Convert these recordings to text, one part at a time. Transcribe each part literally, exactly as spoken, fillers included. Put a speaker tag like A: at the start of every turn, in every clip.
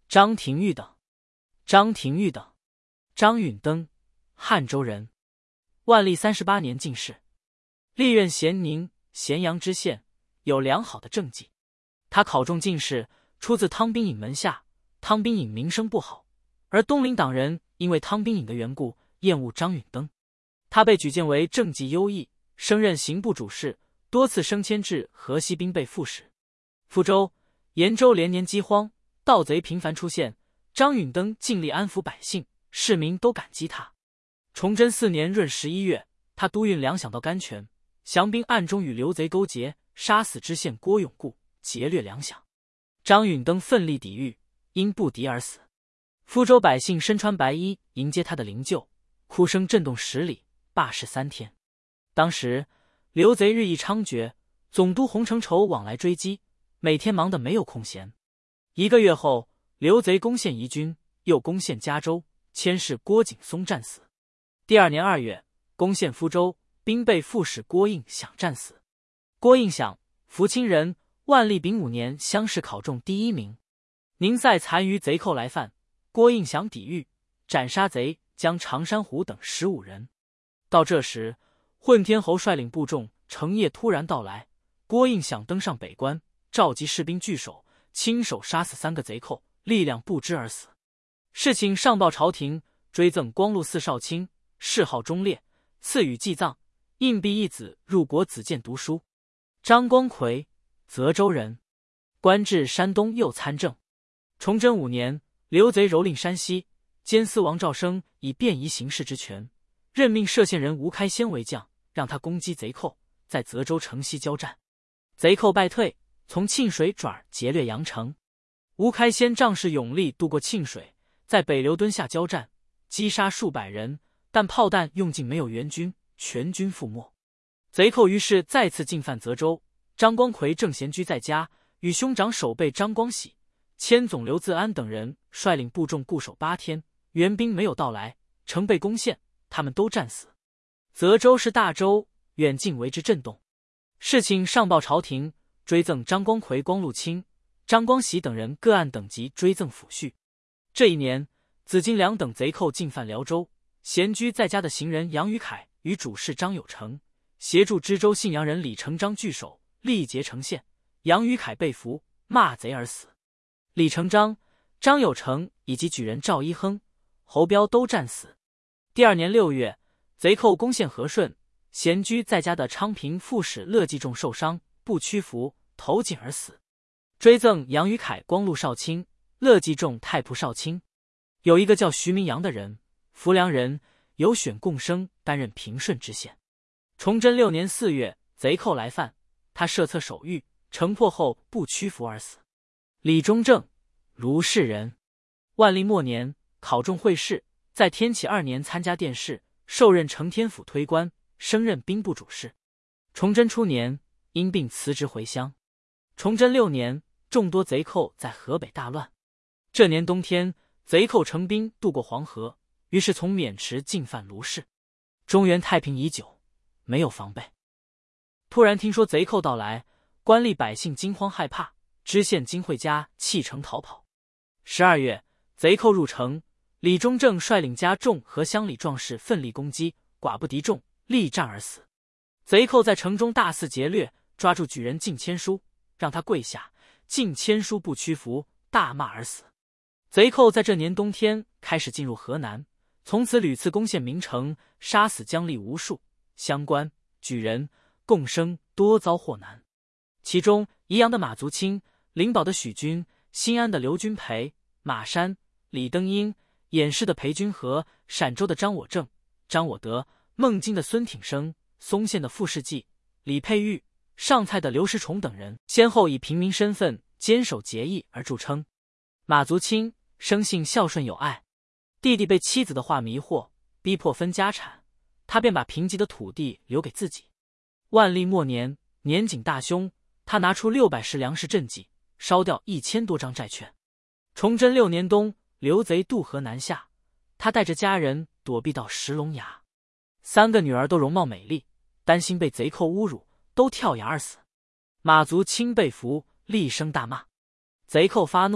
A: 张廷玉等。张廷玉等，张允登，汉州人，万历三十八年进士，历任咸宁、咸阳知县，有良好的政绩。他考中进士，出自汤宾颖门下。汤宾颖名声不好，而东林党人因为汤宾颖的缘故厌恶张允登，他被举荐为政绩优异，升任刑部主事，多次升迁至河西兵备副使。福州、延州连年饥荒，盗贼频繁出现，张允登尽力安抚百姓，市民都感激他。崇祯四年闰十一月，他督运粮饷到甘泉，降兵暗中与刘贼勾结，杀死知县郭永固，劫掠粮饷。张允登奋力抵御，因不敌而死。福州百姓身穿白衣迎接他的灵柩，哭声震动十里，罢市三天。当时刘贼日益猖獗，总督洪承畴往来追击，每天忙得没有空闲。一个月后，刘贼攻陷宜君，又攻陷嘉州，牵使郭景松战死。第二年二月，攻陷福州，兵备副使郭应享战死。郭应享，福清人，万历丙午年乡试考中第一名。宁塞残余贼寇来犯，郭应享抵御，斩杀贼将常山虎等十五人。到这时，混天侯率领部众成夜突然到来，郭应享登上北关，召集士兵聚守，亲手杀死三个贼寇，力量不支而死。事情上报朝廷，追赠光禄寺少卿，谥号忠烈，赐予祭葬，硬币一子入国子监读书。张光奎，泽州人，官至山东右参政。崇祯五年，刘贼蹂躏山西，监司王赵升以便宜行事之权，任命歙县人吴开先为将，让他攻击贼寇，在泽州城西交战。贼寇败退，从沁水转劫掠阳城。吴开先仗势勇力渡过沁水，在北流墩下交战，击杀数百人，但炮弹用尽没有援军，全军覆没。贼寇于是再次进犯泽州，张光奎正闲居在家，与兄长守备张光喜、千总刘自安等人率领部众固守八天，援兵没有到来，城被攻陷，他们都战死。泽州是大州，远近为之震动。事情上报朝廷，追赠张光奎光禄卿，张光喜等人各按等级追赠抚恤。这一年，紫金梁等贼寇进犯辽州，闲居在家的行人杨于凯与主事张有成协助知州信阳人李成章据守，力竭城陷，杨于凯被俘，骂贼而死。李成章、张有成以及举人赵一亨、侯彪都战死。第二年六月，贼寇攻陷和顺，闲居在家的昌平副使乐继仲受伤，不屈服，投井而死。追赠杨于凯光禄少卿，乐继仲太仆少卿。有一个叫徐明阳的人，浮梁人，有选贡生担任平顺知县。崇祯六年四月，贼寇来犯，他设策守御，城破后不屈服而死。李中正，卢氏人，万历末年考中会试，在天启二年参加殿试，受任承天府推官，升任兵部主事。崇祯初年因病辞职回乡。崇祯六年，众多贼寇在河北大乱。这年冬天，贼寇乘兵渡过黄河，于是从渑池进犯卢氏。中原太平已久，没有防备。突然听说贼寇到来，官吏百姓惊慌害怕，知县金惠嘉弃城逃跑。十二月，贼寇入城，李中正率领家众和乡里壮士奋力攻击，寡不敌众，力战而死。贼寇在城中大肆劫掠，抓住举人靳千书，让他跪下，靳千书不屈服，大骂而死。贼寇在这年冬天开始进入河南，从此屡次攻陷名城，杀死疆吏无数，乡官、举人、贡生多遭祸难。其中宜阳的马足轻、灵宝的许军、新安的刘君培、马山、李登英、偃师的裴君和、陕州的张我正、张我德、孟津的孙挺生、松县的傅世济、李佩玉、上蔡的刘世崇等人，先后以平民身份坚守节义而著称。马足轻生性孝顺有爱，弟弟被妻子的话迷惑，逼迫分家产，他便把贫瘠的土地留给自己。万历末年，年景大凶，他拿出六百石粮食赈济，烧掉一千多张债券。崇祯六年冬，刘贼渡河南下，他带着家人躲避到石龙崖。三个女儿都容貌美丽，担心被贼寇侮辱，都跳崖而死。马足轻被俘，厉声大骂。贼寇发怒，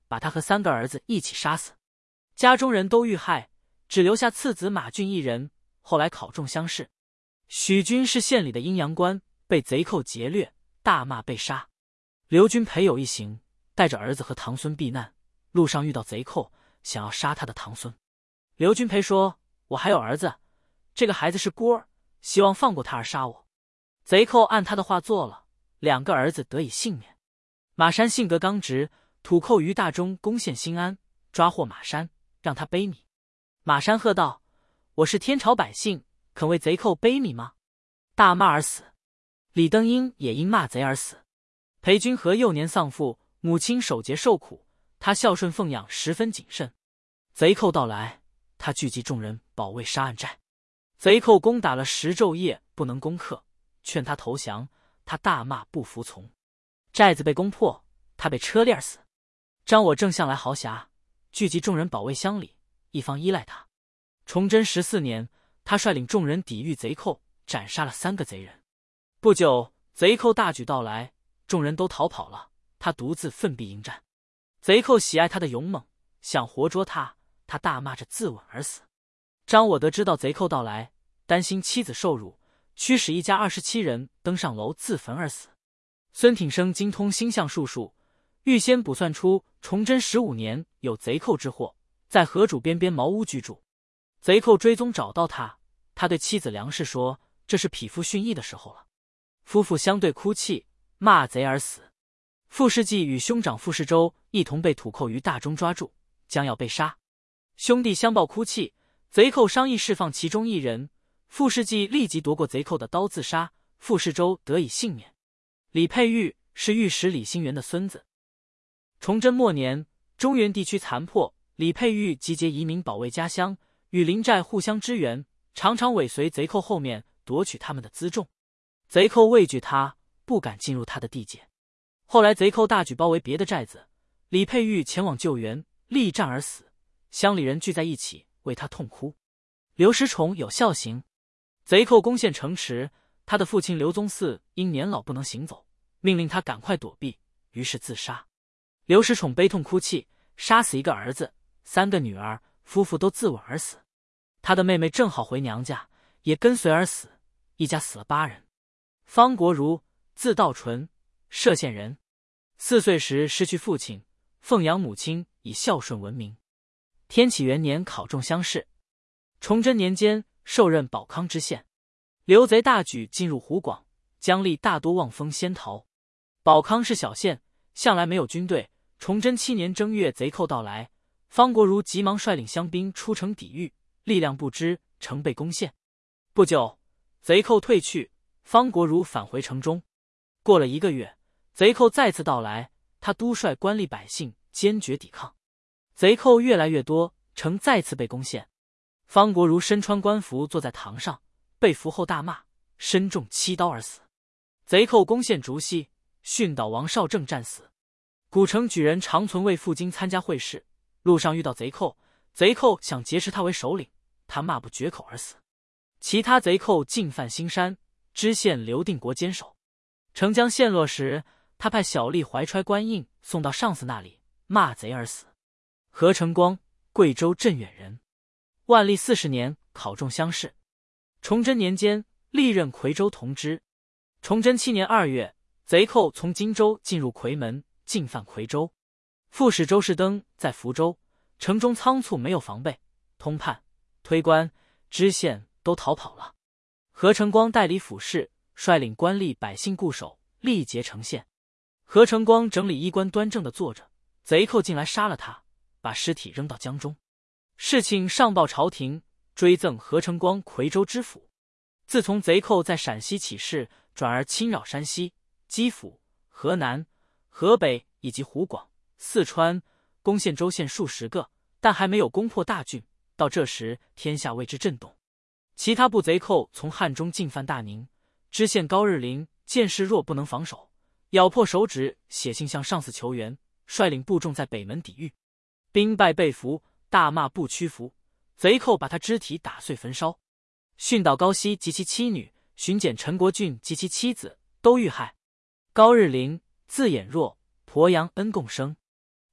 A: 把他和三个儿子一起杀死，家中人都遇害，只留下次子马俊一人。后来考中乡试。许军是县里的阴阳官，被贼寇劫掠，大骂被杀。刘军陪有一行，带着儿子和堂孙避难，路上遇到贼寇，想要杀他的堂孙。刘军陪说：“我还有儿子，这个孩子是孤儿，希望放过他而杀我。”贼寇按他的话做了，两个儿子得以幸免。马山性格刚直，土寇于大中攻陷新安，抓获马山，让他悲悯。马山喝道：“我是天朝百姓，肯为贼寇悲悯吗？”大骂而死。李登英也因骂贼而死。裴君和幼年丧父，母亲守节受苦，他孝顺奉养十分谨慎。贼寇到来，他聚集众人保卫沙岸寨。贼寇攻打了十昼夜，不能攻克，劝他投降，他大骂不服从。寨子被攻破，他被车链死。张我正向来豪侠，聚集众人保卫乡里，一方依赖他。崇祯十四年，他率领众人抵御贼寇，斩杀了三个贼人。不久，贼寇大举到来，众人都逃跑了，他独自奋臂迎战。贼寇喜爱他的勇猛，想活捉他，他大骂着自刎而死。张我德知道贼寇到来，担心妻子受辱，驱使一家二十七人登上楼自焚而死。孙挺生精通星象术数，预先卜算出崇祯十五年有贼寇之祸，在河渚边边茅屋居住。贼寇追踪找到他，他对妻子梁氏说：“这是匹夫殉义的时候了。”夫妇相对哭泣，骂贼而死。傅世济与兄长傅世周一同被土寇于大中抓住，将要被杀。兄弟相抱哭泣，贼寇商议释放其中一人，傅世济立即夺过贼寇的刀自杀，傅世周得以幸免。李佩玉是御史李兴元的孙子。崇祯末年，中原地区残破，李佩玉集结移民保卫家乡，与邻寨互相支援，常常尾随贼寇后面夺取他们的辎重。贼寇畏惧他，不敢进入他的地界。后来贼寇大举包围别的寨子，李佩玉前往救援，力战而死，乡里人聚在一起为他痛哭。刘师崇有孝行，贼寇攻陷城池，他的父亲刘宗嗣因年老不能行走，命令他赶快躲避，于是自杀。刘师宠悲痛哭泣，杀死一个儿子，三个女儿，夫妇都自刎而死。他的妹妹正好回娘家，也跟随而死，一家死了八人。方国如，字道纯，歙县人。四岁时失去父亲，奉养母亲，以孝顺闻名。天启元年考中乡试。崇祯年间受任保康知县。刘贼大举进入湖广，疆吏大多望风先逃。保康是小县，向来没有军队。崇祯七年正月，贼寇到来，方国如急忙率领乡兵出城抵御，力量不支，城被攻陷。不久，贼寇退去，方国如返回城中。过了一个月，贼寇再次到来，他督率官吏百姓坚决抵抗。贼寇越来越多，城再次被攻陷。方国如身穿官服坐在堂上，被俘后大骂，身中七刀而死。贼寇攻陷竹溪，训导王绍正战死。古城举人常存为赴京参加会试，路上遇到贼寇，贼寇想劫持他为首领，他骂不绝口而死。其他贼寇进犯新山，知县刘定国坚守。城将陷落时，他派小吏怀揣官印送到上司那里，骂贼而死。何成光，贵州镇远人。万历四十年考中乡试。崇祯年间历任夔州同知。崇祯七年二月，贼寇从荆州进入夔门，进犯夔州。副使周士登在福州，城中仓促，没有防备，通判、推官、知县都逃跑了。何成光代理府事，率领官吏百姓固守，力竭城陷。何成光整理衣冠端正地坐着，贼寇进来杀了他，把尸体扔到江中。事情上报朝廷，追赠何成光夔州知府。自从贼寇在陕西起事，转而侵扰山西、基辅、河南、河北以及湖广、四川，攻陷州县数十个，但还没有攻破大郡。到这时，天下为之震动。其他部贼寇从汉中进犯大宁，知县高日龄见势弱不能防守，咬破手指，写信向上司求援，率领部众在北门抵御，兵败被俘，大骂不屈服，贼寇把他肢体打碎焚烧。训导高熙及其妻女，巡检陈国俊及其妻子都遇害。高日龄，字衍若，鄱阳恩贡生。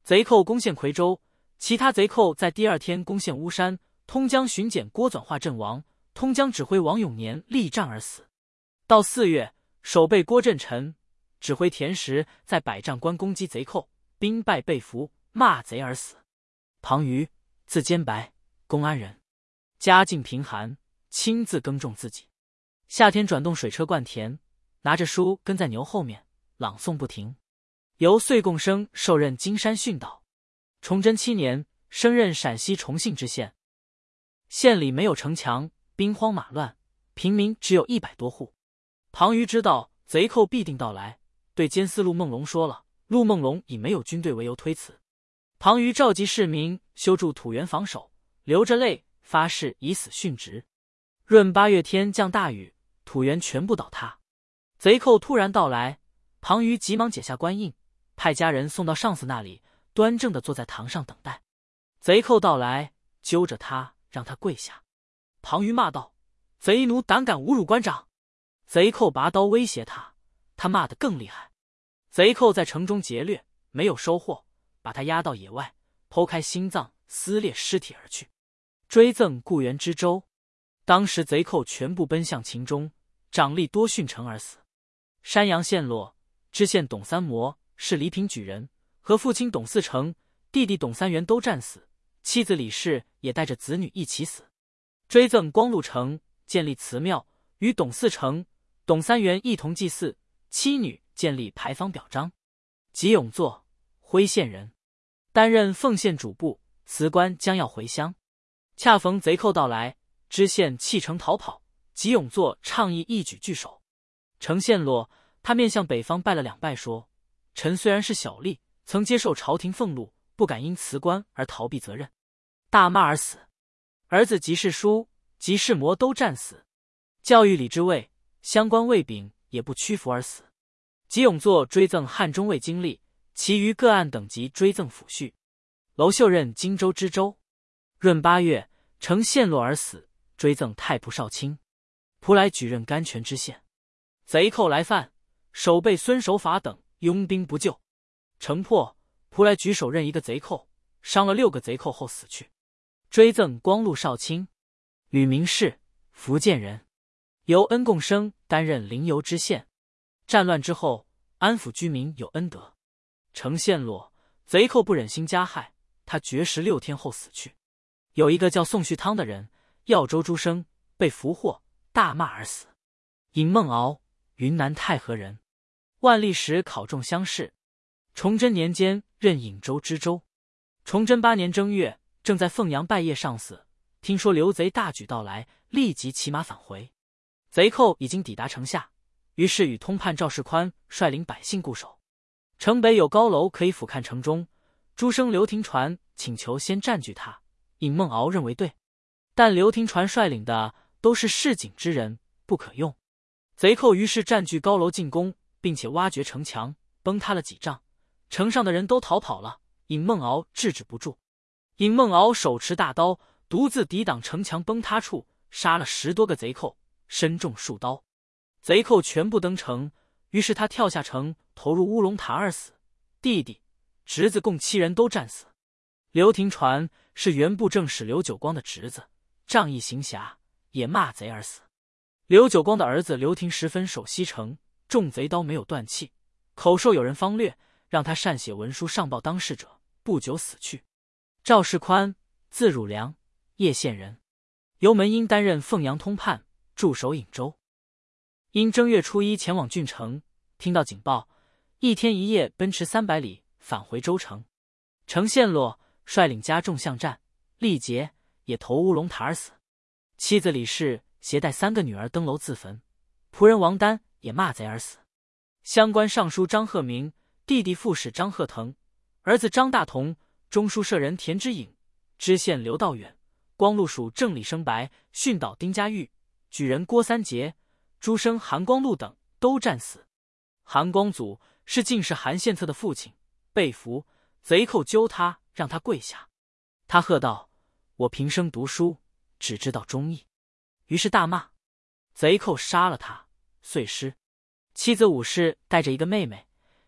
A: 贼寇攻陷夔州，其他贼寇在第二天攻陷巫山。通江巡检郭纂化阵亡，通江指挥王永年力战而死。到四月，守备郭振臣、指挥田实在百丈关攻击贼寇，兵败被俘，骂贼而死。庞瑜，字坚白，公安人，家境贫寒，亲自耕种自己。夏天转动水车灌田，拿着书跟在牛后面朗诵不停。由岁贡生受任金山训导。崇祯七年，升任陕西重信知县。县里没有城墙，兵荒马乱，平民只有一百多户。庞瑜知道贼寇必定到来，对监司陆梦龙说了，陆梦龙以没有军队为由推辞。庞瑜召集市民修筑土原防守，流着泪发誓以死殉职。闰八月天降大雨，土原全部倒塌。贼寇突然到来，庞瑜急忙解下官印，派家人送到上司那里，端正地坐在堂上等待。贼寇到来，揪着他让他跪下。庞瑜骂道：“贼奴胆敢侮辱官长！”贼寇拔刀威胁他，他骂得更厉害。贼寇在城中劫掠，没有收获，把他押到野外，剖开心脏，撕裂尸体而去，追赠固原知州。当时贼寇全部奔向秦中，长吏多殉城而死。山阳陷落，知县董三模是黎平举人，和父亲董四成、弟弟董三元都战死，妻子李氏也带着子女一起死。追赠光禄城，建立祠庙，与董四成、董三元一同祭祀，妻女建立牌坊表彰。吉永作，徽县人，担任凤县主簿，辞官将要回乡，恰逢贼寇到来，知县弃城逃跑，吉永作倡议一举拒守。城陷落，他面向北方拜了两拜，说：“臣虽然是小吏，曾接受朝廷俸禄，不敢因辞官而逃避责任。”大骂而死。儿子吉世书、吉世模都战死。教育里之尉、相关尉丙也不屈服而死。吉永作追赠汉中尉经历，其余各按等级追赠抚恤。娄秀任荆州知州。闰八月，城陷落而死，追赠太仆少卿。仆来举任甘泉知县。贼寇来犯，守备孙守法等拥兵不救。城破，仆来举手任一个贼寇，伤了六个贼寇后死去。追赠光禄少卿。吕明士，福建人，由恩贡生担任临游知县。战乱之后，安抚居民有恩德。城陷落，贼寇不忍心加害，他绝食六天后死去。有一个叫宋旭汤的人，耀州诸生，被俘获，大骂而死。尹孟敖，云南太和人，万历时考中乡试。崇祯年间任颍州知州。崇祯八年正月，正在凤阳拜谒上司，听说刘贼大举到来，立即骑马返回。贼寇已经抵达城下，于是与通判赵世宽率领百姓固守。城北有高楼可以俯瞰城中，诸生刘廷传请求先占据它，尹孟敖认为对，但刘廷传率领的都是市井之人，不可用。贼寇于是占据高楼进攻，并且挖掘城墙，崩塌了几丈，城上的人都逃跑了，尹孟敖制止不住。尹孟敖手持大刀，独自抵挡城墙崩塌处，杀了十多个贼寇，身中数刀。贼寇全部登城，于是他跳下城，投入乌龙潭而死，弟弟、侄子共七人都战死。刘廷传是原部正使刘九光的侄子，仗义行侠，也骂贼而死。刘九光的儿子刘廷十分守西城，中贼刀没有断气，口授有人方略，让他善写文书上报当事者，不久死去。赵世宽，字汝良，叶县人，由门英担任凤阳通判，驻守颍州。因正月初一前往郡城，听到警报，一天一夜奔驰三百里返回州城。城陷落，率领家众相战，力竭，也投乌龙潭而死。妻子李氏携带三个女儿登楼自焚，仆人王丹也骂贼而死。乡官尚书张鹤鸣，弟弟副使张鹤腾，儿子张大同，中书舍人田之颖，知县刘道远，光禄署正李生白，训导丁家玉，举人郭三杰，诸生韩光禄等都战死。韩光祖是进士韩献策的父亲，被俘，贼寇揪他，让他跪下。他喝道：“我平生读书，只知道忠义。”于是大骂，贼寇杀了他，碎尸。妻子武氏带着一个妹妹，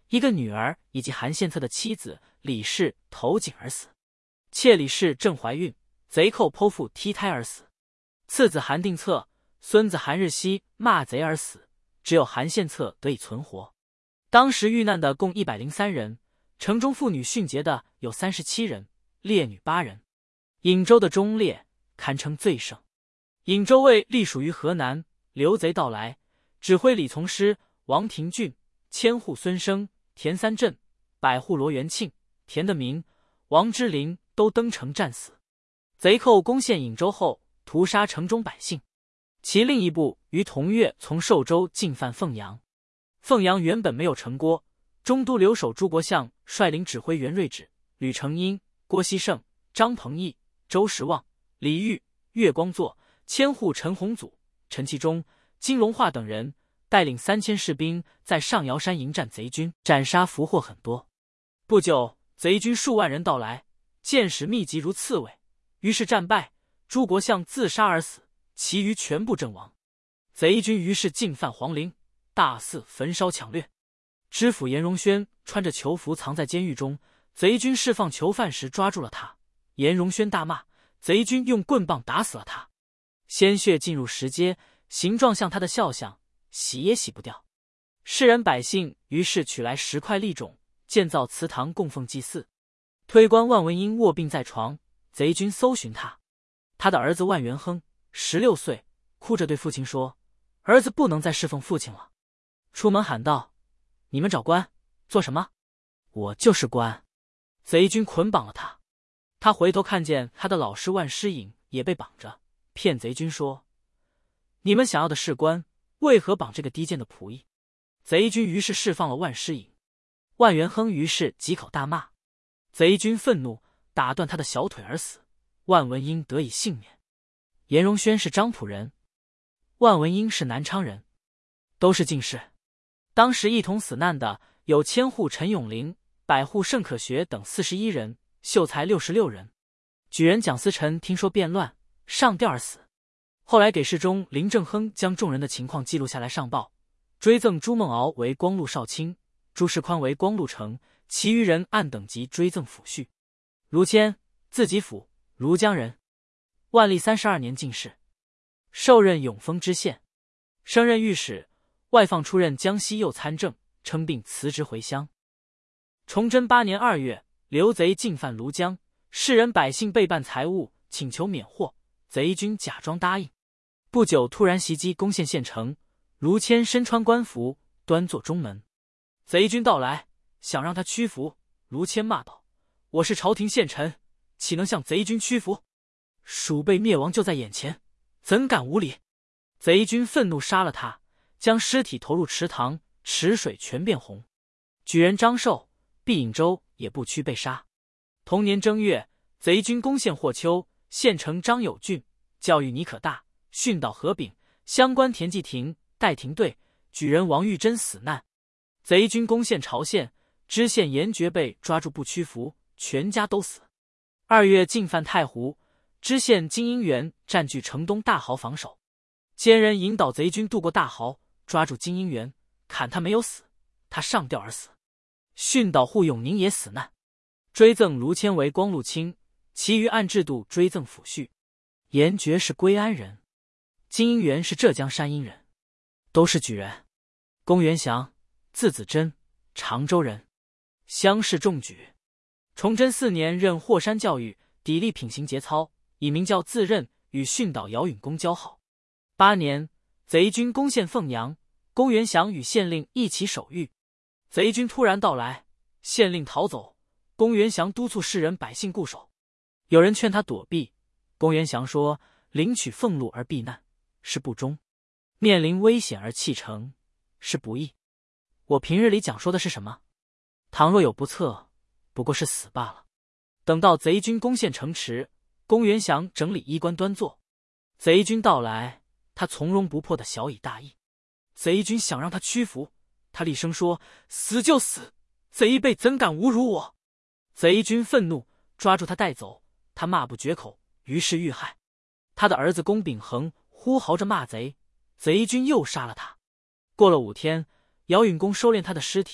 A: 一个女儿以及韩献策的妻子李氏投井而死。妾李氏正怀孕，贼寇剖腹踢胎而死。次子韩定策、孙子韩日熙骂贼而死，只有韩献策得以存活。当时遇难的共一百零三人，城中妇女殉节的有三十七人，烈女八人。颍州的忠烈堪称最盛。颍州卫隶属于河南，刘贼到来，指挥李从师、王廷俊、千户孙生、田三镇、百户罗元庆、田德明、王之林都登城战死。贼寇攻陷颍州后，屠杀城中百姓。其另一部于同月从寿州进犯凤阳。凤阳原本没有城郭，中都留守朱国相率领指挥袁瑞祉、吕承英、郭熙盛、张鹏毅、周时旺、李煜、岳光作、千户陈洪祖、陈其忠、金龙化等人，带领三千士兵在上瑶山迎战贼军，斩杀俘获很多。不久，贼军数万人到来，箭矢密集如刺猬，于是战败，朱国相自杀而死，其余全部阵亡。贼军于是进犯皇陵，大肆焚烧抢掠。知府颜荣轩穿着囚服藏在监狱中，贼军释放囚犯时抓住了他，颜荣轩大骂，贼军用棍棒打死了他。鲜血进入石阶，形状像他的肖像，洗也洗不掉。世人百姓于是取来石块立冢，建造祠堂供奉祭祀。推官万文英卧病在床，贼军搜寻他。他的儿子万元亨十六岁，哭着对父亲说，儿子不能再侍奉父亲了。出门喊道，你们找官做什么？我就是官。贼军捆绑了他。他回头看见他的老师万师颖也被绑着，骗贼军说，你们想要的是官，为何绑这个低贱的仆役？贼军于是释放了万师颖。万元亨于是几口大骂，贼军愤怒，打断他的小腿而死，万文英得以幸免。颜荣轩是漳浦人，万文英是南昌人，都是进士。当时一同死难的有千户陈永龄、百户盛可学等四十一人，秀才六十六人。举人蒋思辰听说变乱，上吊而死。后来给事中林正亨将众人的情况记录下来上报，追赠朱孟敖为光禄少卿，朱世宽为光禄丞，其余人按等级追赠抚恤。卢谦，字吉甫，庐江人，万历三十二年进士，受任永丰知县，升任御史，外放出任江西右参政，称病辞职回乡。崇祯八年二月，刘贼进犯庐江，世人百姓备办财物，请求免祸，贼军假装答应。不久突然袭击攻陷县城，卢谦身穿官服，端坐中门。贼军到来，想让他屈服，卢谦骂道，我是朝廷县臣，岂能向贼军屈服？鼠辈灭亡就在眼前，怎敢无礼？贼军愤怒杀了他，将尸体投入池塘，池水全变红。举人张寿、毕颍州也不屈被杀。同年正月，贼军攻陷霍丘，县城张友俊、教育尼可大、训导何炳、乡官田季亭、戴廷队、举人王玉珍死难。贼军攻陷朝县，知县严觉被抓住不屈服，全家都死。二月进犯太湖，知县金英元占据城东大壕防守，奸人引导贼军渡过大壕，抓住金英元，砍他没有死，他上吊而死。训导户永宁也死难，追赠卢谦为光禄卿，其余按制度追赠抚恤。严觉是归安人，金英元是浙江山阴人，都是举人。龚元祥，字子珍，常州人，乡试中举。崇祯四年任霍山教育，砥砺品行节操，以名教自任，与训导姚允公交好。八年，贼军攻陷凤阳，龚元祥与县令一起守御。贼军突然到来，县令逃走，龚元祥督促世人百姓固守。有人劝他躲避，龚元祥说，领取俸禄而避难是不忠，面临危险而弃城是不义。我平日里讲说的是什么？倘若有不测，不过是死罢了。等到贼军攻陷城池，龚元祥整理衣冠端坐。贼军到来，他从容不迫地小以大义。贼军想让他屈服，他厉声说，死就死，贼辈怎敢侮辱我？贼军愤怒，抓住他带走，他骂不绝口，于是遇害。他的儿子龚秉衡呼嚎着骂贼，贼军又杀了他。过了五天，姚允公收敛他的尸体，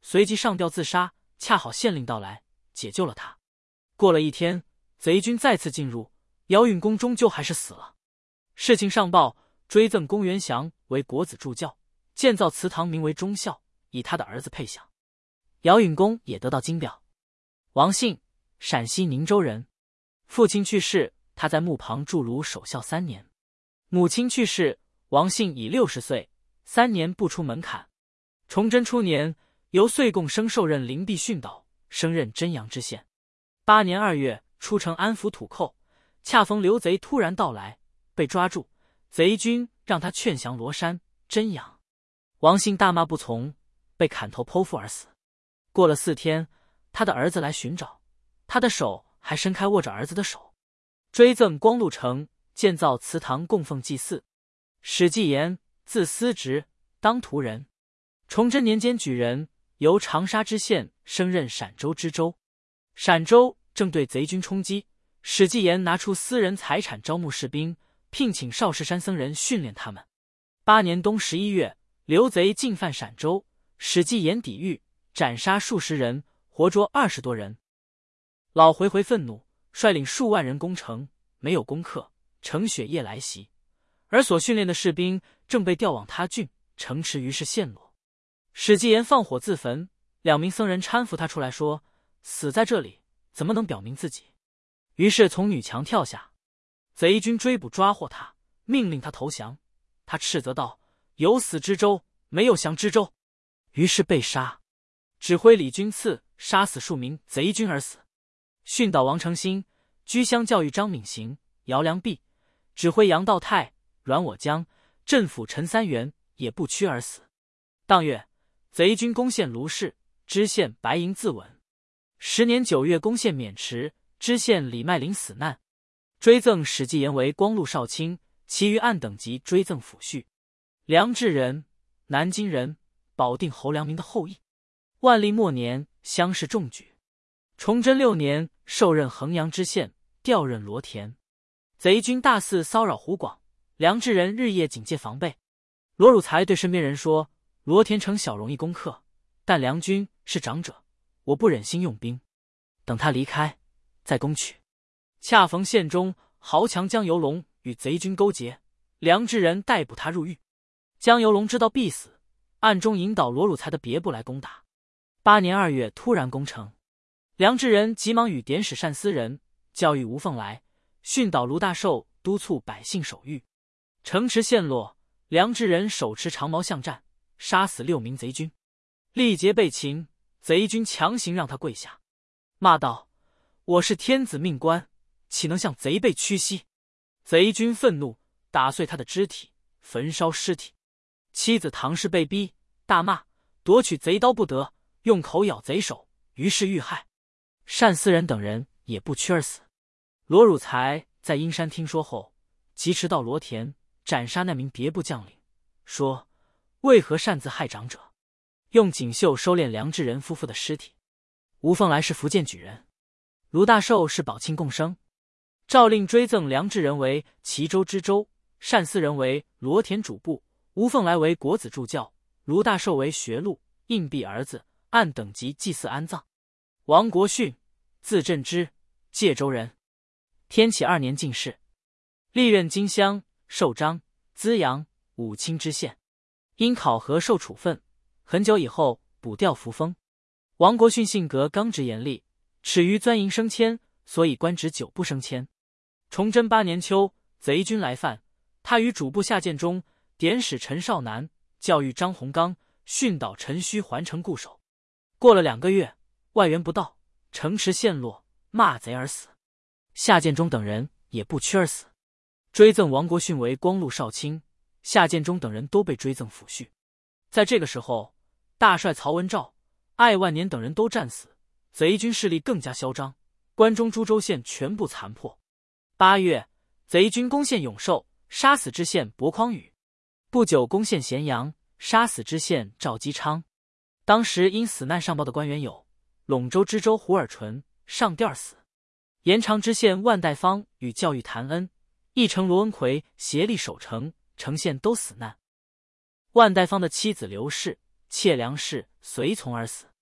A: 随即上吊自杀。恰好县令到来，解救了他。过了一天，贼军再次进入，姚允恭终究还是死了。事情上报，追赠公元祥为国子助教，建造祠堂名为忠孝，以他的儿子配享。姚允恭也得到金表。王信，陕西宁州人，父亲去世，他在墓旁筑庐守孝三年。母亲去世，王信已六十岁，三年不出门槛。崇祯初年，由岁贡升授任灵璧训导，升任真阳知县。八年二月，出城安抚土寇，恰逢刘贼突然到来，被抓住。贼军让他劝降罗山、真阳，王信大骂不从，被砍头剖腹而死。过了四天，他的儿子来寻找，他的手还伸开握着儿子的手。追赠光禄城，建造祠堂供奉祭祀。史继言，字思直，当涂人。崇祯年间举人，由长沙知县升任陕州知州。陕州正对贼军冲击，史继言拿出私人财产招募士兵，聘请少室山僧人训练他们。八年冬十一月，刘贼进犯陕州，史继言抵御，斩杀数十人，活捉二十多人。老回回愤怒，率领数万人攻城，没有攻克，乘雪夜来袭，而所训练的士兵正被调往他郡，城池于是陷落。史继言放火自焚，两名僧人搀扶他出来说：“死在这里，怎么能表明自己？”于是从女墙跳下。贼军追捕抓获他，命令他投降。他斥责道：“有死之州，没有降之州。”于是被杀。指挥李君赐杀死数名贼军而死。训导王承兴，居乡教育张敏行、姚良弼，指挥杨道泰、阮我将、镇抚陈三元也不屈而死。当月，贼军攻陷卢氏，知县白银自刎。十年九月，攻陷渑池，知县李麦林死难。追赠史继言为光禄少卿，其余按等级追赠抚恤。梁志人，南京人，保定侯良民的后裔。万历末年，乡试中举。崇祯六年，受任衡阳知县，调任罗田。贼军大肆骚扰湖广，梁志人日夜警戒防备。罗汝才对身边人说：“罗田城小容易攻克，但梁军是长者，我不忍心用兵，等他离开，再攻取。”恰逢县中豪强江游龙与贼军勾结，梁志仁逮捕他入狱。江游龙知道必死，暗中引导罗汝才的别部来攻打。八年二月突然攻城，梁志仁急忙与典史善思人教育吴凤来，训导卢大寿督促百姓守狱。城池陷落，梁志仁手持长矛巷战，杀死六名贼军。力竭被擒，贼军强行让他跪下，骂道：“我是天子命官，岂能向贼辈屈膝？”贼军愤怒，打碎他的肢体，焚烧尸体。妻子唐氏被逼，大骂：“夺取贼刀不得，用口咬贼手，于是遇害。”单思人等人也不屈而死。罗汝才在阴山听说后，疾驰到罗田，斩杀那名别部将领，说：“为何擅自害长者？”用锦绣收敛梁志仁夫妇的尸体。吴凤来是福建举人，卢大寿是宝庆共生。诏令追赠梁志仁为齐州知州，单思人为罗田主簿，吴凤来为国子助教，卢大寿为学录，硬币儿子，按等级祭祀安葬。王国训，字振之，介州人，天启二年进士，历任荆襄、寿章、资阳、武清知县。因考核受处分，很久以后补调扶风。王国训性格刚直严厉，耻于钻营升迁，所以官职久不升迁。崇祯八年秋，贼军来犯，他与主簿夏建中、典史陈少南教育张洪刚，训导陈须还城固守。过了两个月，外援不到，城池陷落，骂贼而死。夏建中等人也不屈而死。追赠王国训为光禄少卿，夏建中等人都被追赠抚恤。在这个时候，大帅曹文照、艾万年等人都战死，贼军势力更加嚣张，关中诸州县全部残破。八月，贼军攻陷永寿，杀死知县薄匡宇。不久攻陷咸阳，杀死知县赵基昌。当时因死难上报的官员有陇州知州胡尔纯上吊而死，延长知县万代方与教育谭恩、义城罗恩奎协力守城，城县都死难。万代方的妻子刘氏、妾梁氏随从而死。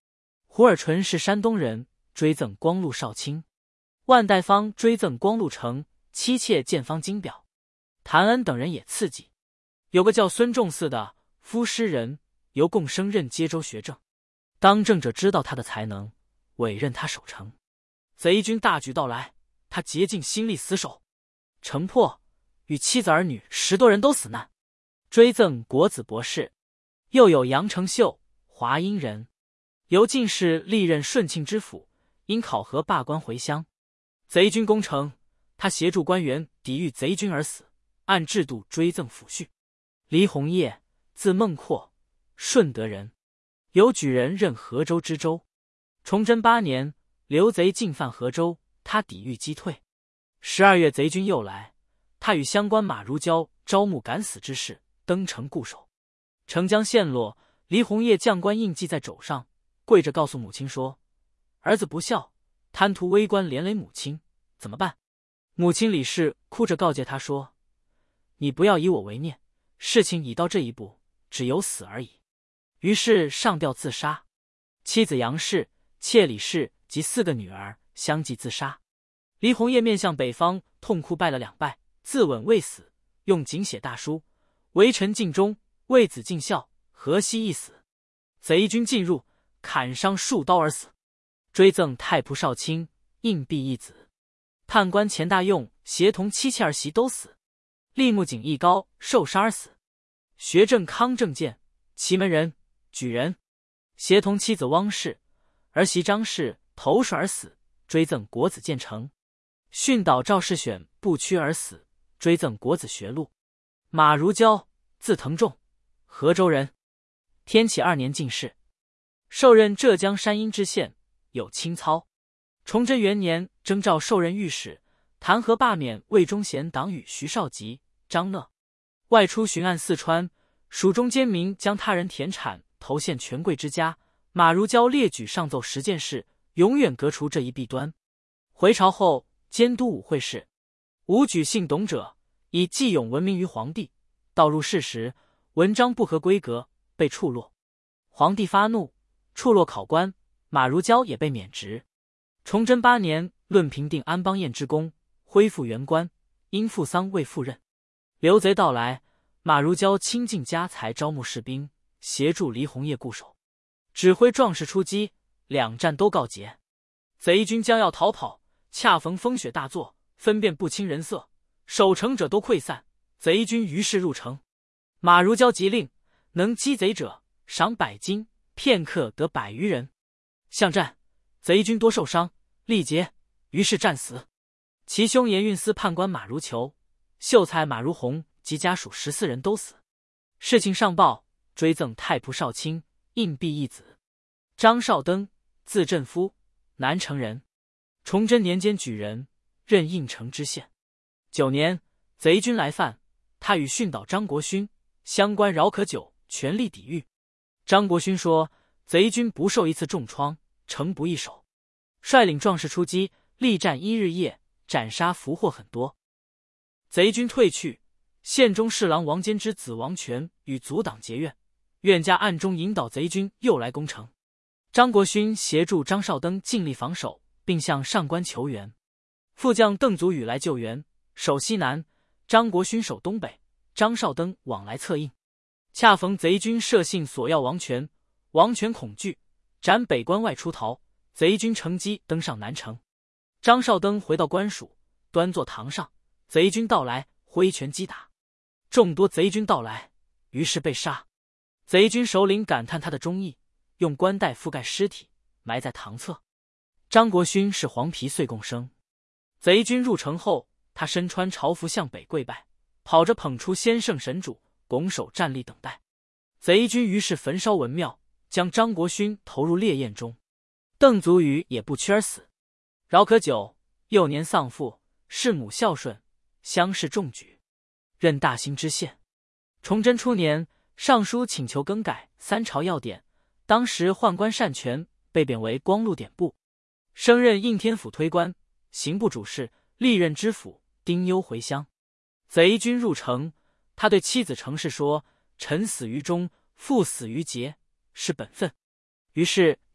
A: 胡尔纯是山东人，追赠光禄少卿。万代方追赠光禄丞，妻妾见方金表。谭恩等人也刺激。有个叫孙仲嗣的夫诗人，由贡升任接州学政。当政者知道他的才能，委任他守城。贼军大举到来，他竭尽心力死守，城破，与妻子儿女十多人都死难。追赠国子博士。又有杨承秀，华阴人，由进士历任顺庆知府，因考核罢官回乡。贼军攻城，他协助官员抵御贼军而死，按制度追赠抚恤。黎鸿业，字孟阔，顺德人，由举人任河州知州。崇祯八年，刘贼进犯河州，他抵御击退。十二月，贼军又来，他与乡官马如胶招募敢死之士，登城固守。城将陷落，黎鸿业将官印记在肘上，跪着告诉母亲说：“儿子不孝，贪图微官，连累母亲，怎么办？”母亲李氏哭着告诫他说：“你不要以我为念，事情已到这一步，只有死而已。”于是上吊自杀。妻子杨氏、妾李氏及四个女儿相继自杀。黎鸿业面向北方，痛哭拜了两拜，自刎未死，用锦写大书：“为臣尽忠，为子尽孝，何惜一死？”贼军进入，砍伤数刀而死。追赠太仆少卿，应弼一子。判官钱大用协同妻妾儿媳都死。立木景义高受杀而死。学政康正健，祁门人，举人，协同妻子汪氏、儿媳张氏投水而死，追赠国子监丞。训导赵世选不屈而死，追赠国子学禄。马如胶，字腾仲，河州人，天启二年进士，授任浙江山阴知县，有清操。崇祯元年征召授任御史，弹劾罢免魏忠贤党羽徐绍吉、张讷。外出巡按四川，蜀中奸民将他人田产投献权贵之家，马如胶列举上奏十件事，永远革除这一弊端。回朝后监督武会事，武举姓董者以纪勇闻名于皇帝，到入仕时文章不合规格，被处落。皇帝发怒，处落考官，马如胶也被免职。崇祯八年，论平定安邦彦之功，恢复原官，因父丧未赴任。刘贼到来，马如胶倾尽家财招募士兵，协助黎鸿业固守，指挥壮士出击，两战都告捷。贼军将要逃跑，恰逢风雪大作，分辨不清人色，守城者都溃散，贼军于是入城。马如胶急令，能击贼者赏百金，片刻得百余人。巷战，贼军多受伤，力竭，于是战死。其兄盐运司判官马如求、秀才马如洪及家属十四人都死。事情上报，追赠太仆少卿，应弼一子。张绍登，字振夫，南城人，崇祯年间举人，任应城知县。九年，贼军来犯，他与训导张国勋、乡官饶可久全力抵御。张国勋说：“贼军不受一次重创，城不易守。”率领壮士出击，力战一日夜，斩杀俘获很多。贼军退去，县中侍郎王坚之子王权与阻挡结怨，怨家暗中引导贼军又来攻城。张国勋协助张绍登尽力防守，并向上官求援。副将邓祖宇来救援，守西南，张国勋守东北，张绍登往来策应。恰逢贼军设信索要王权，王权恐惧，斩北关外出逃。贼军乘机登上南城。张绍登回到官署，端坐堂上，贼军到来，挥拳击打。众多贼军到来，于是被杀。贼军首领感叹他的忠义，用冠带覆盖尸体，埋在堂侧。张国勋是黄皮岁贡生。贼军入城后，他身穿朝服向北跪拜，跑着捧出先圣神主，拱手站立等待。贼军于是焚烧文庙，将张国勋投入烈焰中。邓祖宇也不屈而死。饶可久幼年丧父，弑母孝顺，乡试中举，任大兴知县。崇祯初年，上书请求更改三朝要典，当时宦官擅权，被贬为光禄典部，升任应天府推官、刑部主事，历任知府。丁忧回乡，贼军入城，他对妻子程氏说：“臣死于中，父死于节，是本分。”于是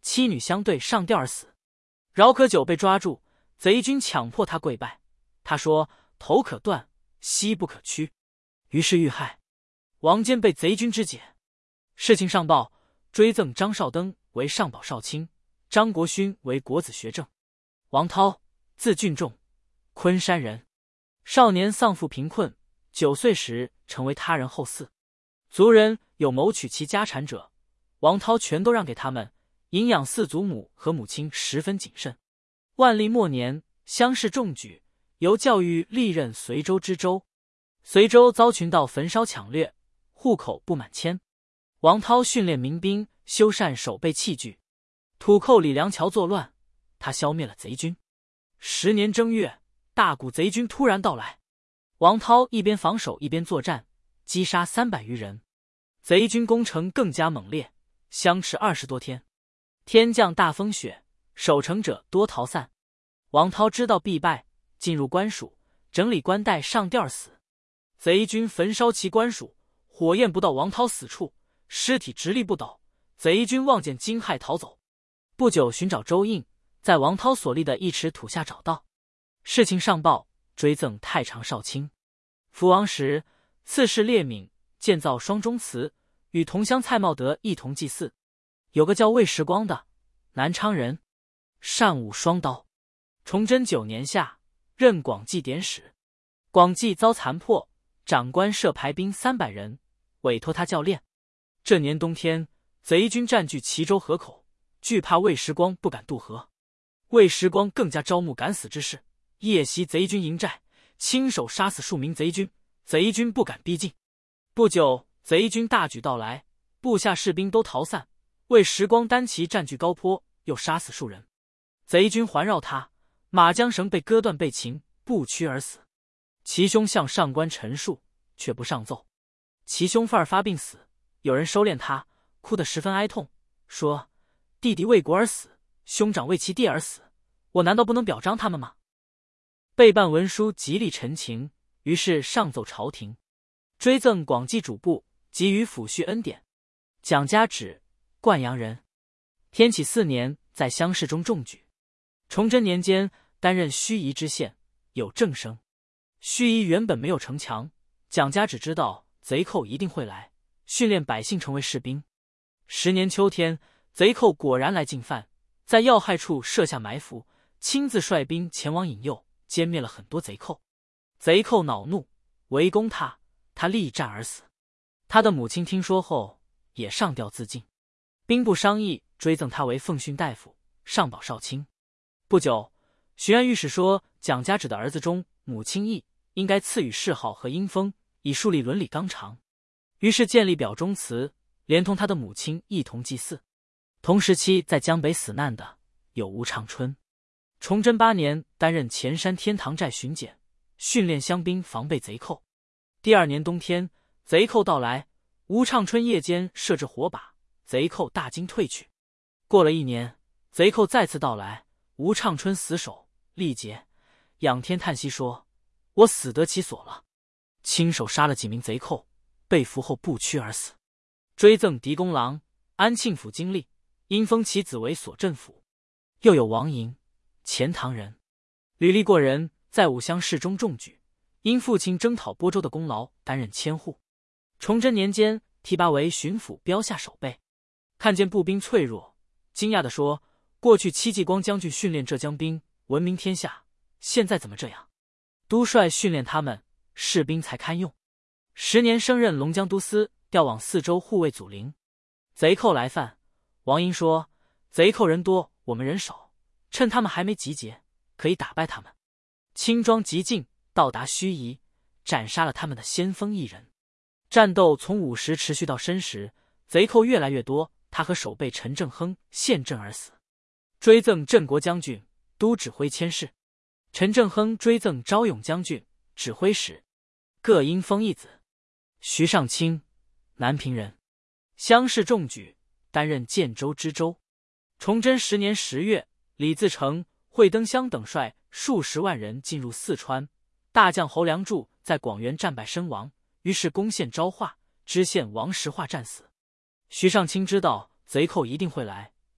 A: 妻女相对上吊而死。饶可久被抓住，贼军强迫他跪拜，他说头可断，膝不可屈，于是遇害。王坚被贼军肢解。事情上报，追赠张绍登为上宝少卿，张国勋为国子学政。王涛，字俊仲，昆山人，少年丧父贫困，九岁时成为他人后嗣。族人有谋取其家产者，王涛全都让给他们，营养四祖母和母亲十分谨慎。万历末年，乡试中举，由教育历任随州知州。随州遭群盗焚烧抢掠，户口不满千。王涛训练民兵，修缮守备器具。土寇李良桥作乱，他消灭了贼军。十年正月，大股贼军突然到来，王涛一边防守一边作战，击杀三百余人。贼军攻城更加猛烈，相持二十多天。天降大风雪，守城者多逃散。王涛知道必败，进入官署，整理官带上吊而死。贼军焚烧其官署，火焰不到王涛死处，尸体直立不倒。贼军望见惊骇逃走。不久寻找周应，在王涛所立的一池土下找到。事情上报，追赠太常少卿。服王时，赐谥列敏，建造双钟祠，与同乡蔡茂德一同祭祀。有个叫魏时光的，南昌人，善舞双刀。崇祯九年夏，任广济典史。广济遭残破，长官设排兵三百人，委托他教练。这年冬天，贼军占据齐州河口，惧怕魏时光不敢渡河。魏时光更加招募敢死之士，夜袭贼军营寨，亲手杀死数名贼军，贼军不敢逼近。不久，贼军大举到来，部下士兵都逃散。魏时光单骑占据高坡，又杀死数人。贼军环绕他，马缰绳被割断被擒，不屈而死。其兄向上官陈述，却不上奏。其兄妇儿发病死，有人收敛他，哭得十分哀痛，说弟弟为国而死，兄长为其弟而死，我难道不能表彰他们吗？备办文书极力陈情，于是上奏朝廷，追赠广济主簿，给予抚恤恩典。蒋家指，灌阳人，天启四年在乡试中中举。崇祯年间担任盱眙知县，有正声。盱眙原本没有城墙，蒋家只知道贼寇一定会来，训练百姓成为士兵。十年秋天，贼寇果然来进犯，在要害处设下埋伏，亲自率兵前往引诱，歼灭了很多贼寇。贼寇恼怒，围攻他，他力战而死。他的母亲听说后，也上吊自尽。兵部商议追赠他为奉训大夫、上宝少卿。不久，巡按御史说蒋家指的儿子中，母亲义应该赐予谥号和阴封，以树立伦理纲常。于是建立表忠祠，连同他的母亲一同祭祀。同时期在江北死难的有吴长春。崇祯八年担任前山天堂寨巡检，训练乡兵防备贼寇。第二年冬天，贼寇到来，吴长春夜间设置火把，贼寇大惊退去。过了一年，贼寇再次到来，吴长春死守，力竭，仰天叹息说：“我死得其所了。”亲手杀了几名贼寇，被俘后不屈而死。追赠狄公郎，安庆府经历，因封其子为所镇府。又有王寅，钱塘人，履历过人，在武乡试中中举，因父亲征讨播州的功劳，担任千户。崇祯年间提拔为巡抚标下守备，看见步兵脆弱，惊讶地说：“过去戚继光将军训练浙江兵，闻名天下，现在怎么这样？都帅训练他们，士兵才堪用。”十年升任龙江都司，调往四州护卫祖陵。贼寇来犯，王寅说：“贼寇人多，我们人少，趁他们还没集结，可以打败他们。”轻装急进，到达盱眙，斩杀了他们的先锋一人。战斗从午时持续到申时，贼寇越来越多，他和守备陈正亨陷阵而死。追赠镇国将军、都指挥佥事。陈正亨追赠昭勇将军、指挥使，各因封一子。徐尚卿，南平人，乡试中举，担任建州知州。崇祯十年十月，李自成、惠登乡等率数十万人进入四川，大将侯良柱在广元战败身亡，于是攻陷昭化，知县王石化战死。徐尚卿知道贼寇一定会来，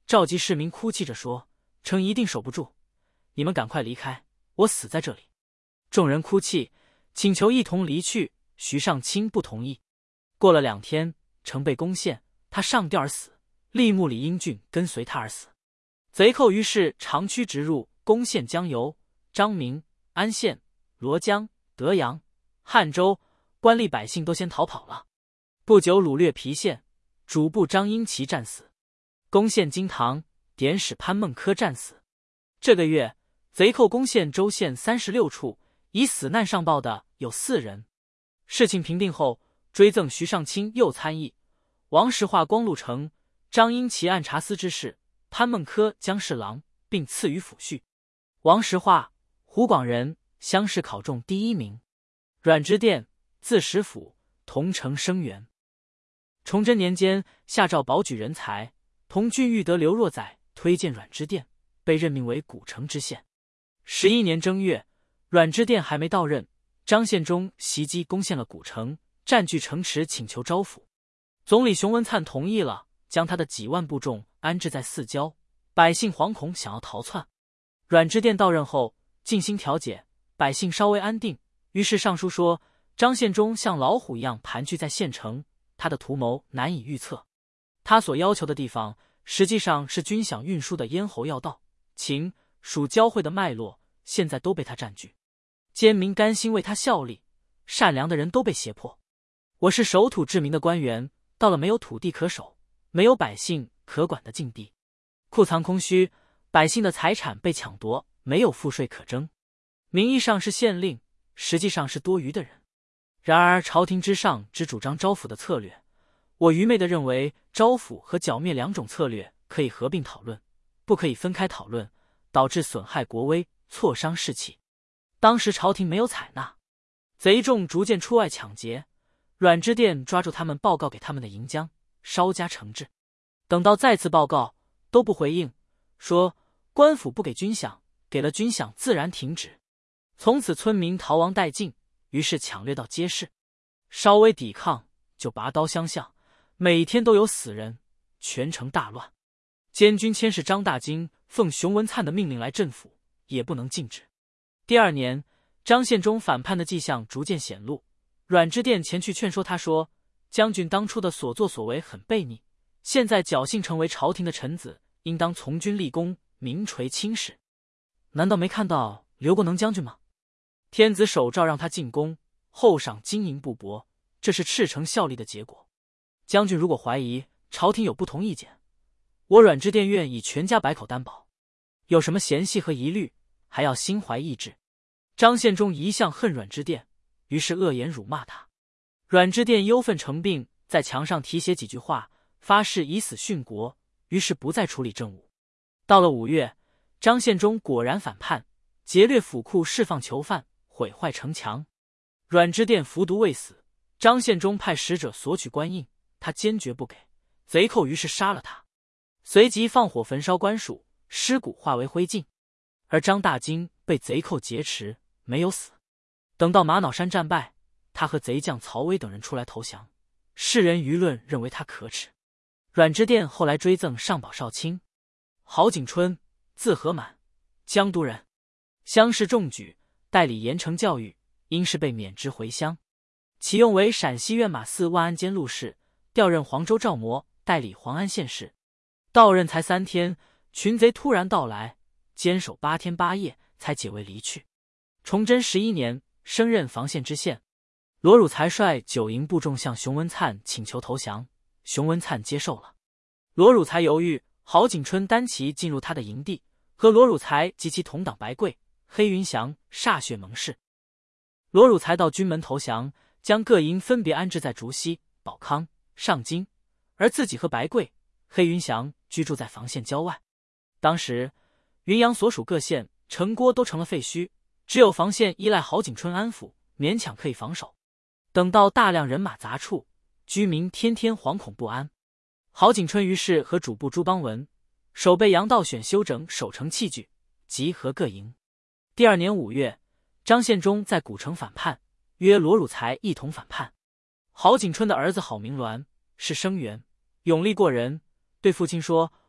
A: 召集市民哭泣着说：“城一定守不住，你们赶快离开，我死在这里。”众人哭泣，请求一同离去。徐尚卿不同意。过了两天，城被攻陷，他上吊而死，立木里英俊跟随他而死。贼寇于是长驱直入，攻陷江油、彰明、安县、罗江、德阳、汉州，官吏百姓都先逃跑了。不久掳掠郫县，主簿张英奇战死。攻陷金堂，典史潘孟轲战死。这个月，贼寇攻陷州县三十六处，以死难上报的有四人。事情平定后，追赠徐尚卿右参议，王石化光禄丞，张英奇按察司之事，潘孟轲将侍郎，并赐予抚恤。王石化，湖广人，乡试考中第一名。阮之殿，字石甫，同城生员。崇祯年间，下诏保举人才，同郡御得刘若载推荐阮之殿，被任命为古城知县。十一年正月，阮之殿还没到任，张献忠袭击攻陷了古城，占据城池，请求招抚。总理熊文灿同意了，将他的几万部众安置在四郊，百姓惶恐，想要逃窜。阮之殿到任后，静心调解，百姓稍微安定，于是上书说张献忠像老虎一样盘踞在县城，他的图谋难以预测。他所要求的地方，实际上是军饷运输的咽喉要道，秦、蜀交汇的脉络，现在都被他占据。奸民甘心为他效力，善良的人都被胁迫。我是守土治民的官员，到了没有土地可守，没有百姓可管的境地，库藏空虚，百姓的财产被抢夺，没有赋税可征。名义上是县令，实际上是多余的人。然而朝廷之上只主张招抚的策略，我愚昧地认为招抚和剿灭两种策略可以合并讨论，不可以分开讨论，导致损害国威，挫伤士气。当时朝廷没有采纳，贼众逐渐出外抢劫，阮之殿抓住他们报告给他们的营将，稍加惩治。等到再次报告，都不回应，说官府不给军饷，给了军饷自然停止。从此村民逃亡殆尽，于是抢掠到街市，稍微抵抗就拔刀相向，每天都有死人，全城大乱。监军佥事张大经奉熊文灿的命令来镇抚，也不能禁止。第二年，张献忠反叛的迹象逐渐显露，阮之殿前去劝说他说，将军当初的所作所为很悖逆，现在侥幸成为朝廷的臣子，应当从军立功，名垂青史。难道没看到刘国能将军吗？天子手诏让他进宫，后赏金银布帛，这是赤诚效力的结果。将军如果怀疑朝廷有不同意见，我阮之殿愿以全家百口担保，有什么嫌隙和疑虑，还要心怀意志。张献忠一向恨阮之殿，于是恶言辱骂他。阮之殿忧愤成病，在墙上题写几句话，发誓以死殉国，于是不再处理政务。到了五月，张献忠果然反叛，劫掠府库，释放囚犯，毁坏城墙。阮之殿服毒未死，张献忠派使者索取官印，他坚决不给，贼寇于是杀了他，随即放火焚烧官署，尸骨化为灰烬。而张大经被贼寇劫持，没有死。等到玛瑙山战败，他和贼将曹威等人出来投降，世人舆论认为他可耻。阮之殿后来追赠上宝少卿。郝景春，字和满，江都人，乡试中举，代理盐城教育，因事被免职回乡。启用为陕西院马司万安监录事，调任黄州赵模，代理黄安县事。到任才三天，群贼突然到来，坚守八天八夜，才解围离去。崇祯十一年，升任防县知县。罗汝才率九营部众向熊文灿请求投降，熊文灿接受了。罗汝才犹豫，郝景春单骑进入他的营地，和罗汝才及其同党白贵、黑云祥歃血盟誓。罗汝才到军门投降，将各营分别安置在竹溪、保康、上京，而自己和白贵、黑云祥居住在防县郊外。当时云阳所属各县城郭都成了废墟，只有防县依赖郝景春安抚，勉强可以防守。等到大量人马杂处，居民天天惶恐不安。郝景春于是和主簿朱邦文、守备杨道选修整守城器具，集合各营。第二年五月，张献忠在古城反叛，约罗汝才一同反叛。郝景春的儿子郝明鸾是生员，勇力过人，对父亲说：“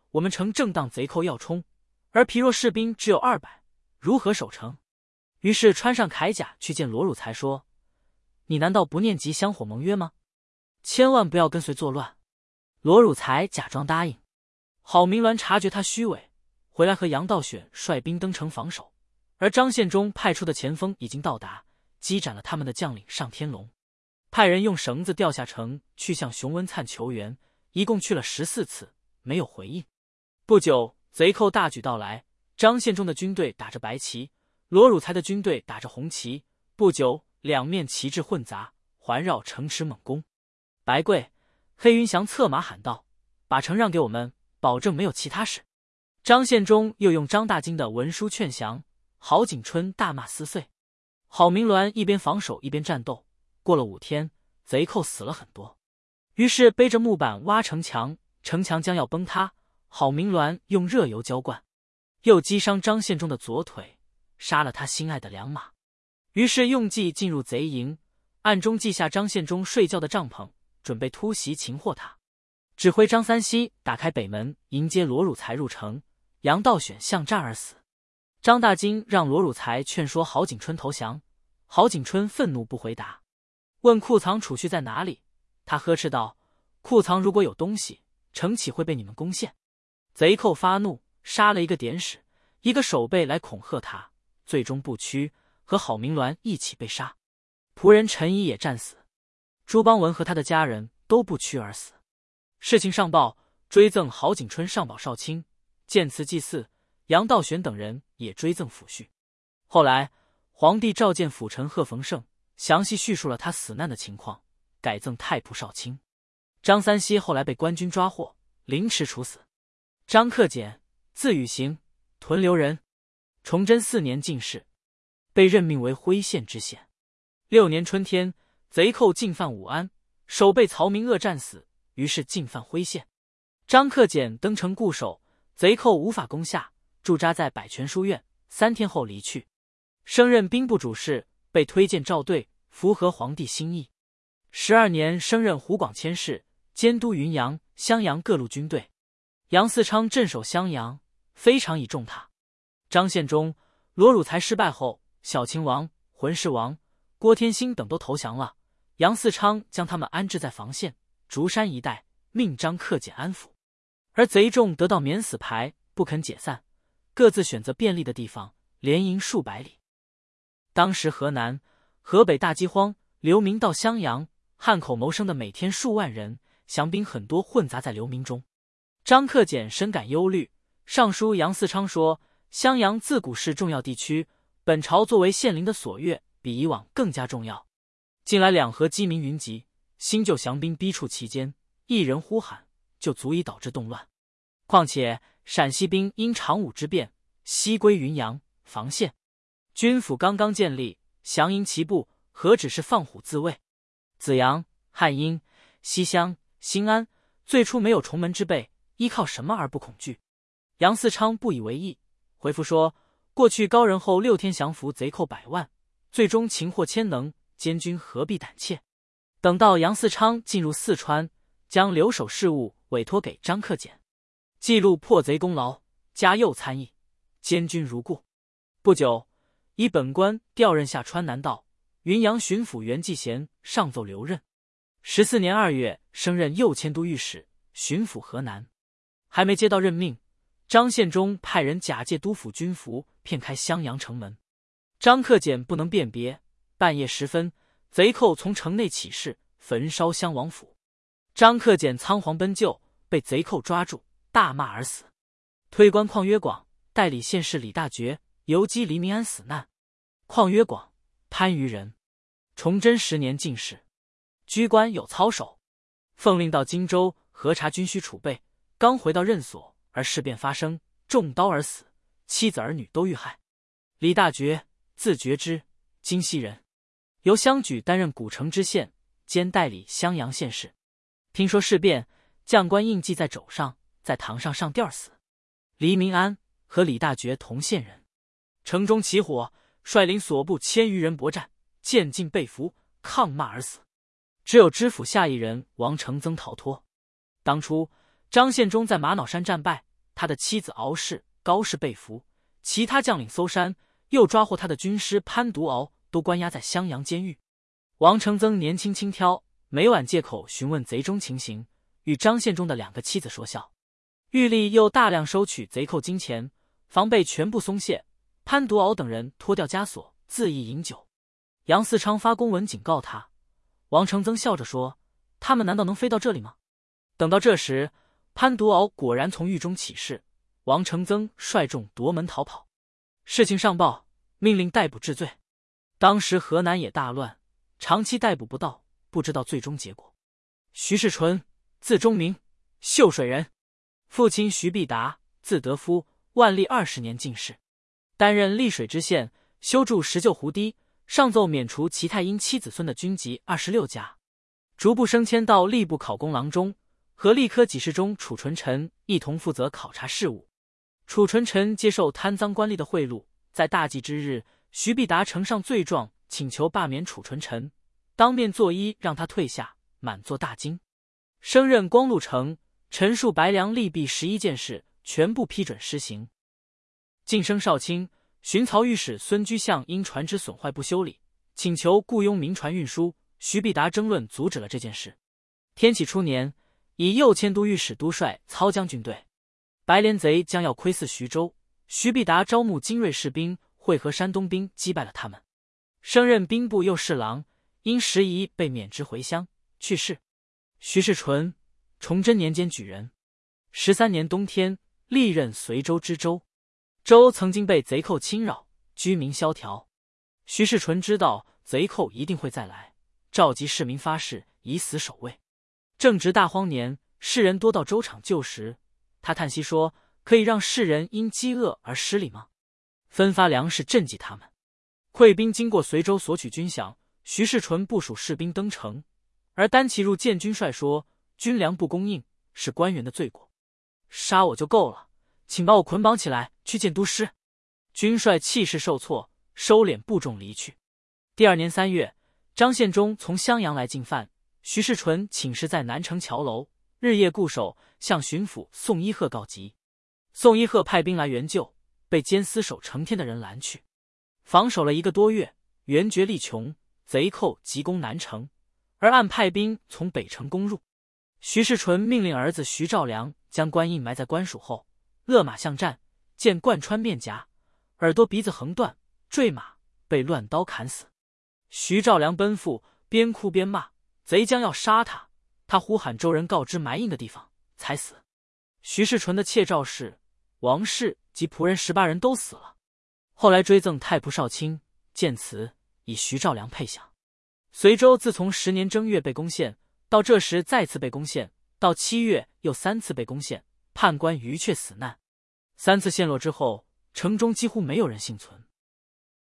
A: 我们城正当贼寇要冲，而疲弱士兵只有二百，如何守城？”于是穿上铠甲去见罗汝才，说：“你难道不念及香火盟约吗？千万不要跟随作乱。”罗汝才假装答应。郝明鸾察觉他虚伪，回来和杨道选率兵登城防守，而张献忠派出的前锋已经到达，击斩了他们的将领上天龙，派人用绳子吊下城去向熊文灿求援，一共去了十四次，没有回应。不久，贼寇大举到来，张献忠的军队打着白旗，罗汝才的军队打着红旗，不久两面旗帜混杂，环绕城池猛攻。白贵、黑云祥策马喊道：“把城让给我们，保证没有其他事。”张献忠又用张大经的文书劝降，郝景春大骂撕碎。郝明鸾一边防守一边战斗，过了五天，贼寇死了很多，于是背着木板挖城墙，城墙将要崩塌，郝明鸾用热油浇灌，又击伤张献忠的左腿，杀了他心爱的良马，于是用计进入贼营，暗中记下张献忠睡觉的帐篷，准备突袭擒获他。指挥张三溪打开北门迎接罗汝才入城，杨道选巷战而死。张大经让罗汝才劝说郝景春投降，郝景春愤怒不回答，问库藏储蓄在哪里。他呵斥道：“库藏如果有东西，城岂会被你们攻陷？”贼寇发怒，杀了一个典史，一个守备来恐吓他，最终不屈，和郝明鸾一起被杀。仆人陈仪也战死，朱邦文和他的家人都不屈而死。事情上报，追赠郝景春上宝少卿，建祠祭祀，杨道选等人也追赠抚恤。后来皇帝召见辅臣贺逢胜，详细叙述了他死难的情况，改赠太仆少卿。张三溪后来被官军抓获，凌迟处死。张克俭，字禹行，屯留人，崇祯四年进士，被任命为徽县知县。六年春天，贼寇进犯武安，守备曹明恶战死，于是进犯徽县。张克俭登城固守，贼寇无法攻下，驻扎在百泉书院，三天后离去。升任兵部主事，被推荐赵队，符合皇帝心意。十二年升任湖广佥事，监督云阳、襄阳各路军队。杨嗣昌镇守襄阳，非常倚重他。张献忠、罗汝才失败后，小秦王、浑氏王、郭天兴等都投降了，杨嗣昌将他们安置在房县、竹山一带，命张克俭安抚。而贼众得到免死牌，不肯解散，各自选择便利的地方，连营数百里。当时河南、河北大饥荒，流民到襄阳、汉口谋生的每天数万人，降兵很多混杂在流民中。张克俭深感忧虑，上书杨嗣昌说：“襄阳自古是重要地区，本朝作为县令的所阅，比以往更加重要。近来两河饥民云集，新旧降兵逼触其间，一人呼喊，就足以导致动乱。况且陕西兵因长武之变，西归云阳、房县，军府刚刚建立，降营其部，何止是放虎自卫？子阳、汉阴、西乡、新安最初没有重门之备，依靠什么而不恐惧？”杨嗣昌不以为意，回复说：“过去高仁厚六天降服贼寇百万，最终擒获千能，监军何必胆怯？”等到杨嗣昌进入四川，将留守事务委托给张克俭，记录破贼功劳，加右参议，监军如故。不久，以本官调任下川南道，云阳巡抚袁继贤上奏留任。十四年二月，升任右迁都御史，巡抚河南。还没接到任命，张献忠派人假借督府军服，骗开襄阳城门。张克俭不能辨别，半夜时分，贼寇从城内起事，焚烧襄王府。张克俭仓皇奔救，被贼寇抓住，大骂而死。推官邝约广代理县事李大觉，游击黎民安死难。邝约广，番禺人，崇祯十年进士，居官有操守，奉令到荆州核查军需储备，刚回到任所，而事变发生，中刀而死，妻子儿女都遇害。李大觉，字觉之，京西人，由乡举担任古城知县，兼代理襄阳县事。听说事变，将官印记在肘上，在堂上上吊死。黎民安和李大觉同县人，城中起火，率领所部千余人搏战，渐进被俘，抗骂而死。只有知府下一人王承增逃脱。当初张献忠在玛瑙山战败， 他的妻子敖氏、高氏被俘，其他将领搜山，又抓获他的军师潘独敖，都关押在襄阳监狱。王承曾年轻轻佻，每晚借口询问贼中情形，与张献忠的两个妻子说笑。狱吏又大量收取贼寇金钱，防备全部松懈。潘独敖等人脱掉枷锁，恣意饮酒。杨嗣昌发公文警告他，王承曾笑着说：“他们难道能飞到这里吗？”等到这时，潘独敖果然从狱中起事，王承曾率众夺门逃跑。事情上报，命令逮捕治罪。当时河南也大乱，长期逮捕不到，不知道最终结果。徐世纯，字忠明，秀水人，父亲徐必达，字德夫，万历二十年进士，担任溧水知县，修筑石臼湖堤，上奏免除其太阴七子孙的军籍二十六家，逐步升迁到吏部考功郎中，和吏科给事中储纯臣一同负责考察事务。储纯臣接受贪赃官吏的贿赂，在大祭之日，徐必达呈上罪状，请求罢免储纯臣，当面作揖让他退下，满座大惊。升任光禄丞，陈述白梁利弊十一件事，全部批准施行。晋升少卿，巡曹御史孙居相因船只损坏不修理，请求雇佣民船运输，徐必达争论阻止了这件事。天启初年，以右迁都御史都帅操将军队。白莲贼将要窥伺徐州，徐必达招募精锐士兵，会合山东兵，击败了他们。升任兵部右侍郎，因时宜被免职回乡，去世。徐世纯，崇祯年间举人。十三年冬天，历任随州知州。州曾经被贼寇侵扰，居民萧条。徐世纯知道贼寇一定会再来，召集市民发誓以死守卫。正值大荒年，世人多到州场救食，他叹息说：“可以让世人因饥饿而失礼吗？”分发粮食赈济他们。溃兵经过随州索取军饷，徐世纯部署士兵登城，而单骑入见军帅说：“军粮不供应，是官员的罪过，杀我就够了，请把我捆绑起来去见都师。”军帅气势受挫，收敛部众离去。第二年三月，张献忠从襄阳来进犯，徐世纯请示在南城桥楼，日夜固守，向巡抚宋一鹤告急。宋一鹤派兵来援救，被监司守成天的人拦去。防守了一个多月，援绝力穷，贼寇急攻南城，而暗派兵从北城攻入。徐世纯命令儿子徐兆良将官印埋在官署后，勒马向战，见贯穿面颊，耳朵鼻子横断，坠马，被乱刀砍死。徐兆良奔赴，边哭边骂，贼将要杀他，他呼喊州人告知埋印的地方，才死。徐世纯的妾赵氏、王氏及仆人十八人都死了。后来追赠太仆少卿，建祠以徐兆良配享。随州自从十年正月被攻陷，到这时再次被攻陷，到七月又三次被攻陷，判官余却死难。三次陷落之后，城中几乎没有人幸存。